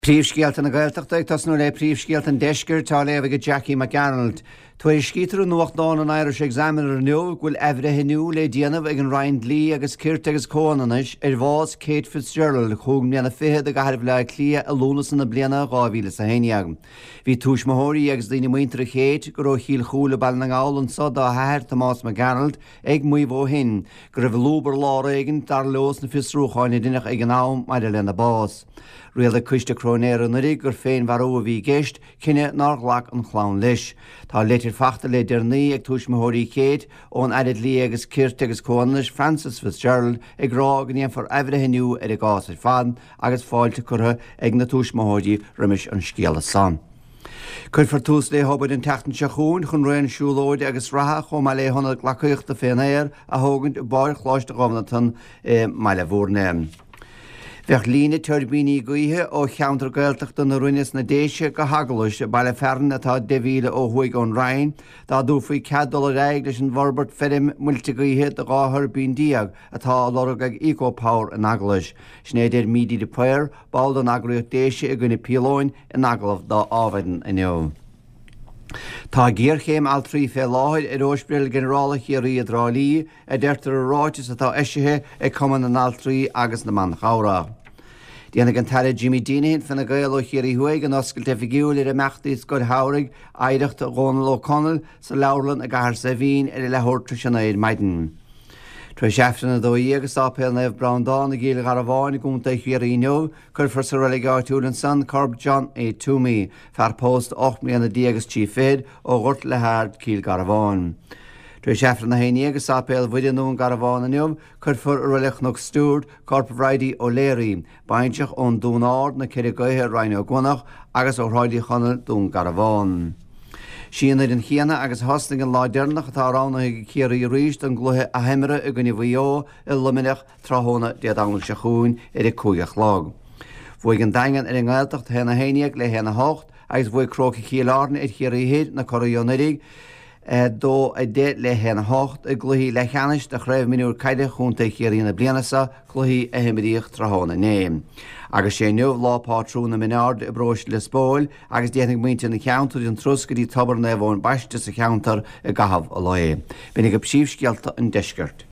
Príomhscéalta na Gaeltachta ag tasnú le príomhscéalta an deisceir tá le bheith Jackie McArnold. Tuair scítar nuacht dá an Irish Examiner neu bhfuil ehrethe nniu le déanamh ag an Ryan Lee agus Cirt agus Cónanis bhás Kate Fitzgerald chuig mbeanna fiche de gaharbh le clia a lúnas na bliana 2011. Bhí túismóirí agus daoine muintere chéad go raibh chiil chúla ball na gáil an sa dá thir Tomás McArnold ag muomh hin go raibh lúbar lá éigen dar leos na fisrúcháinna duineach ag an nám mar lena bás. Réalda cuiste cronéir an rig gur féin war ó bhí géist cinenne ná ghlach an chlán leis. Tá letir fachta le dearnaí ag túismóirí chéad ón Airid Lee agus Cirt agus Cónanis Francis Fitzgerald ag rá gan éon for ehrethe nniu ar a gás ar fan agus fáilte chutha ag na túismóirí rimis an scéala san. Cuir for tús le hobaid an teachtain seachún chun roiin siúlóide agus ratha chum le honna ghlacuochta fénéir a thugant bair chláiste gomnatan meile bhórnéim. Bheith lína turbíní gaothe ó cheantar Gaeltachta na ruinas na déise go hagalais baile fearn atá devíle ó chuig ón Ryan, dá dú faoi $100 leis an Verbert ferim multe gaothe de gáthir bín diag atá lorug ag EcoPower an agalais. Snéidir mídí de puir, báil an agraíocht déise a gine pílóin an agalah dá ábhaidin inniu. Tá géirchéim al trí fé láthid ar ósbril generála chéirí a drálíí a deirtar a ráitis atá eisithe ag cuman an al trí agus na man chárá. Déanana an taire Jimmy Deanahan fanna gael ó chéirí huaig an oscailte figiúil ar a meachtaí go thabhraigh aireachta Ronald O'Connell sa leabharlann a gahar sa bhín ar a lethúirta sinnéad maidin. Tro seachtainna dó agus ápéal neh Browndáin a gíle garabháin gúnta chéirí neo chur for sa relegáitiúil an san Corb John A. Toomey fear post 8 milliúna díagas tí féad ó ghort le háard cíl garabháin. Tro seachtainna haine agus ápéal bhuiidirnún garabháin neo chur for roilechnach stúrt Corp Friday ó Léirí, bainteach ón dúnáard na ceir gaithe Ryan O'Gonach agus ó Ráidí Chonel dún garabháin. Síanaid an chéana agus hosting an láidearnach atá rána ag chéirí ríist an gluthe a heimire a gine bhío i lumineach tráthóna déadangail seachún ar i cúigech lág. Bhuaig an daingan ar an Gaeltacht hena héineag le hena hocht agus bhuaig crocha chéileárna ar chéiríhéad na Corraíonaigh dó a dé le hena hocht a gluhí le cheanis de chréibh minúr caiide chunta chéirína blianasa gluhí a himiríoch tráthóna néim. Agus sé nuamh lápá trúna minard i bróis le spóil agus déananig muinte na ceantar an troscaí tabar na bhón baiste sa ceantar a gahabh a lá. B'nig go síomhscealta an deisceart.